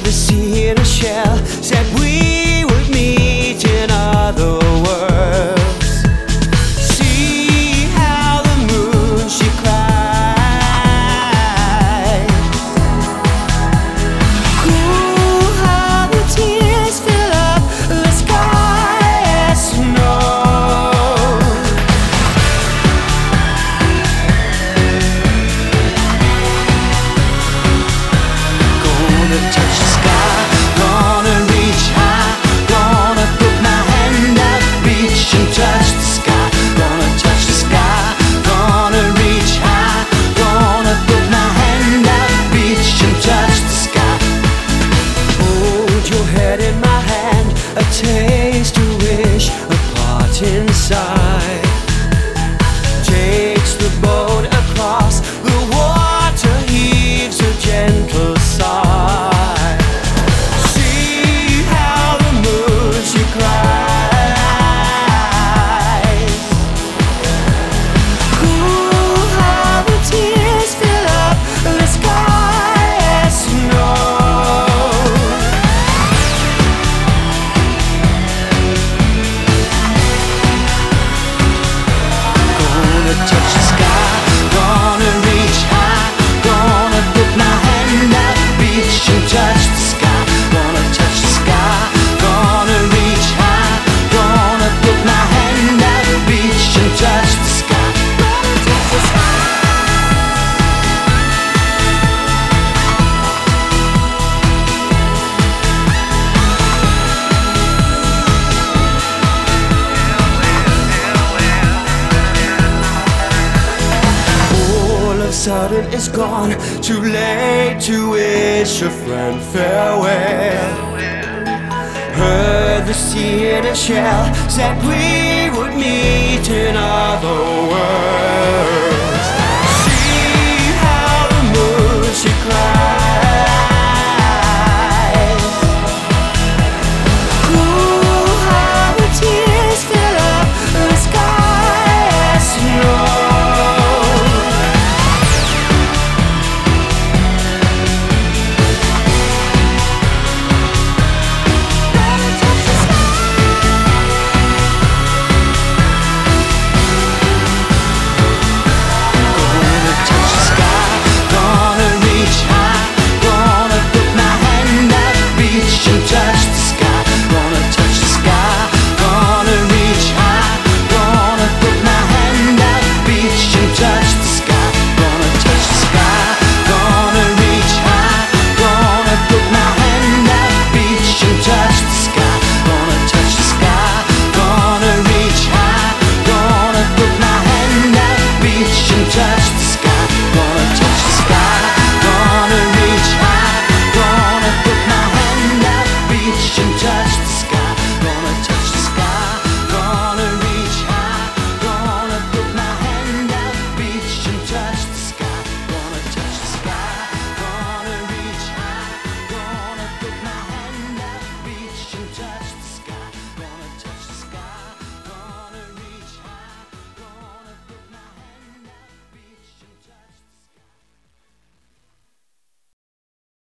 the sea in a shell, said we would meet in other worlds. See how the moon she cried. Cool how the tears fill up the sky as snow. Gonna touch the sky, gonna reach high, gonna put my hand out, reach and touch the sky. Gonna touch the sky, gonna reach high, gonna put my hand out, reach and touch the sky. Hold your head in my hand, a taste, a wish, a part inside. Takes the boat across, the water heaves a gentle sigh. See how the moon she cries. Cool how the tears fill up the sky as snow. Gonna touch the sky, gonna reach high, gonna put my hand out, reach and touch the sky. Gonna touch the sky, gonna reach high, gonna put my hand out, reach and touch the sky. Gonna touch the sky. All of a sudden it's gone, too late to wish a friend farewell. Heard the sea in a shell, said we would meet in other worlds.